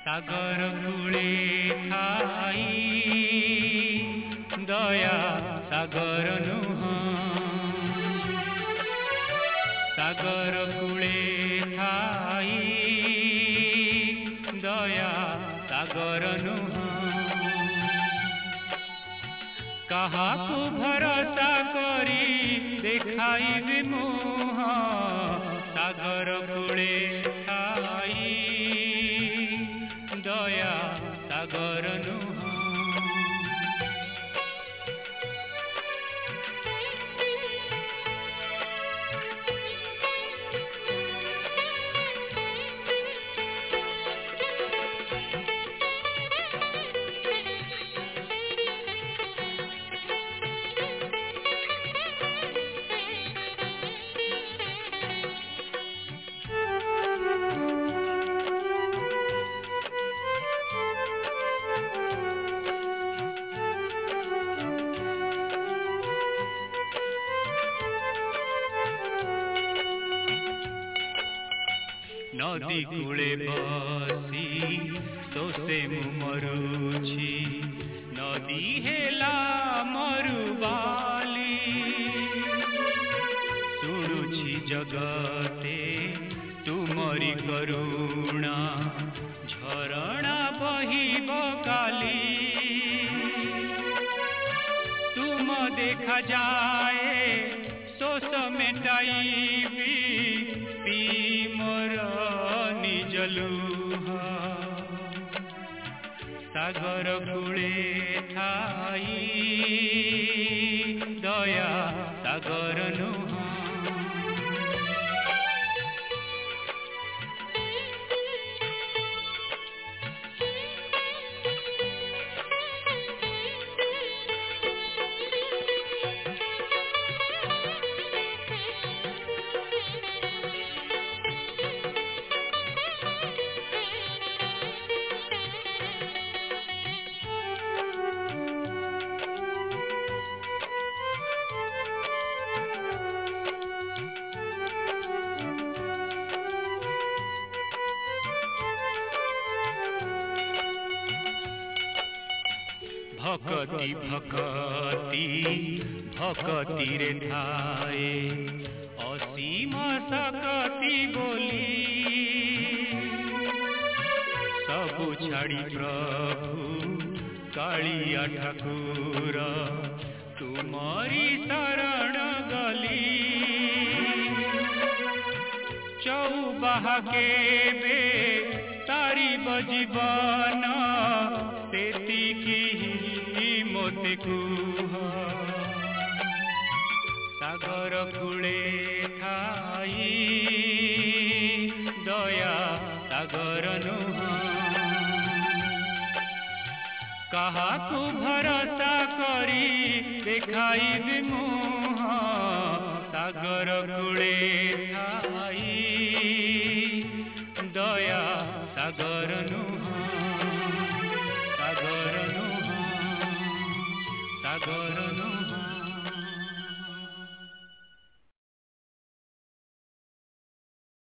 सागर कूले Thai दया सागर नुह सागर कूले Thai दया सागर नुह काहाकू भरोसा करी देखाइबी मुह सागर कूले थाई दया सागर नुह नदी कूले बसी सोसे मु मरुछि नदी हेला मरुबाली शुणुछि जगते तुमरी करुणा झरणा बहिब काली तुम देखा जाए शोष मेटाइबी पी मोर निज लुहा सागर कूले थाई दया सागर नुह भक्ति भक्ति भक्ति रे थाए असीम सकति बोली सबु छाड़ी प्रभु कालिया ठाकुर तुमरी शरण गली चौबाहा केबे तारी बजीवन सेतिकी मोते कुह सागर कूले थाई दया सागर नुह काहाकू भरोसा करी देखाइबी मुह सागर कूले थाई दया सागर नुह सागर नुह सागर नुह।